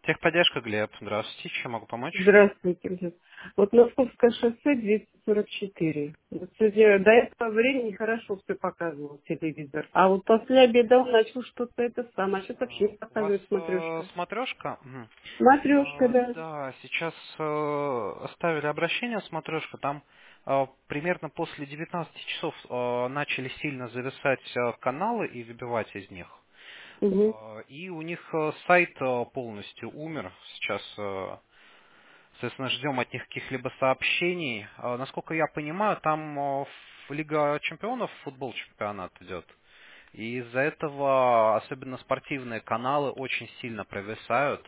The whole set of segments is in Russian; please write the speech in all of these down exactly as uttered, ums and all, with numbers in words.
Техподдержка, Глеб. Здравствуйте, чем могу помочь? Здравствуйте. Глеб. Вот Московское шоссе двести сорок четыре. Вот сегодня до этого времени хорошо все показывал телевизор. А вот после обеда он начал что-то это самое. Сейчас вообще А, не У вас показывает э, смотрешка. смотрешка? Мгм. Смотрешка, А, да. да, сейчас э, оставили обращение смотрешка. Там э, примерно после девятнадцати часов э, начали сильно зависать э, каналы и выбивать из них. Угу. Э, и у них э, сайт э, полностью умер. Сейчас, э, соответственно, ждем от них каких-либо сообщений. Э, насколько я понимаю, там э, в Лига чемпионов футбол чемпионат идет. И из-за этого особенно спортивные каналы очень сильно провисают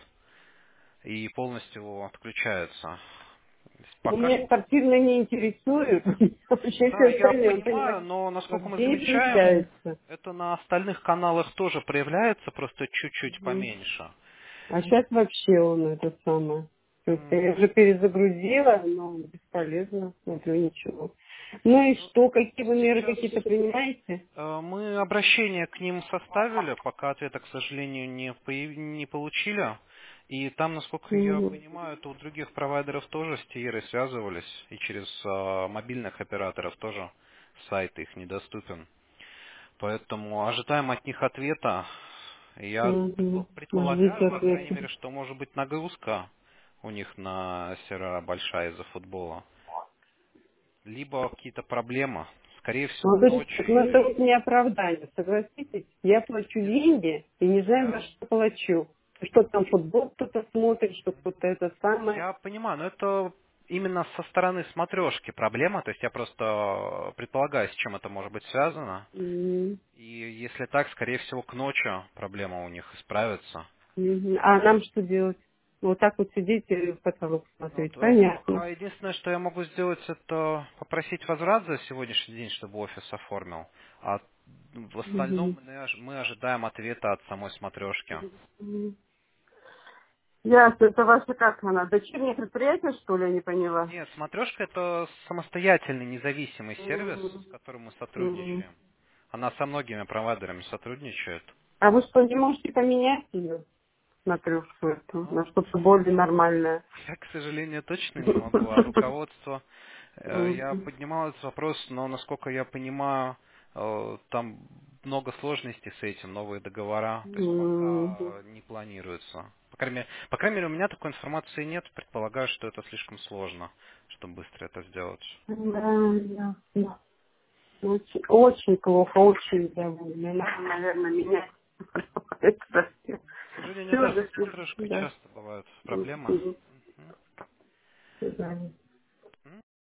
и полностью отключаются. Пока Меня что... спортивно не интересует. Вообще Да, все я остальное, он понимаю, понимает, но насколько мы вообще не замечаем, включается. это на остальных каналах тоже проявляется, просто чуть-чуть Мгм. поменьше. А сейчас вообще он это самое. То есть я Мгм. уже перезагрузила, но бесполезно, смотрю, ничего. Ну и Ну, что, какие вы меры сейчас какие-то принимаете? э, мы обращение к ним составили, пока ответа, к сожалению, не, появ- не получили. И там, насколько я Мгм. понимаю, то у других провайдеров тоже с Тиерой связывались, и через э, мобильных операторов тоже сайт их недоступен. Поэтому ожидаем от них ответа. Я Мгм. предпо- Ждите предполагаю, по крайней ответа. мере, что может быть нагрузка у них на сервера большая из-за футбола. Либо какие-то проблемы, скорее всего, к Молодой ночи человек, ну это и... вот не оправдание, согласитесь? Я плачу деньги и не знаю, за Я что плачу. Что там футбол кто-то смотрит, что кто-то это самое. Я понимаю, но это именно со стороны смотрешки проблема, то есть я просто э, предполагаю, с чем это может быть связано. М. И если так, скорее всего, к ночи проблема у них исправится. Мгм. А нам что делать? Вот так вот сидеть и в потолок смотреть. Вот, э, Понятно. пока единственное, что я могу сделать, это попросить возврат за сегодняшний день, чтобы офис оформил. А в остальном Мгм. мы ож- мы ожидаем ответа от самой смотрешки. Мгм. Ясно. Это ваше как она? Дочернее предприятие, что ли, я не поняла? Нет, смотрешка это самостоятельный независимый сервис, Мгм. с которым мы Мгм. сотрудничаем. Она со многими провайдерами сотрудничает. А вы что, не можете поменять ее на трехсотую эту, Ну, на что-то более нормальное? я, к сожалению, точно не могу. А руководство, э, Мгм. я поднимал этот вопрос, но, насколько я понимаю, э, там много сложностей с этим, новые договора, то есть Мгм. пока не планируется. По крайней мере, по крайней мере, у меня такой информации нет. Предполагаю, что это слишком сложно, чтобы быстро это сделать. Да, ясно. Очень, очень плохо, очень довольна. Надо, наверное, менять. Это все. К сожалению, Все, да, до со свидания. смотрешкой Да. часто бывают проблемы. Мгм. Мгм. До свидания.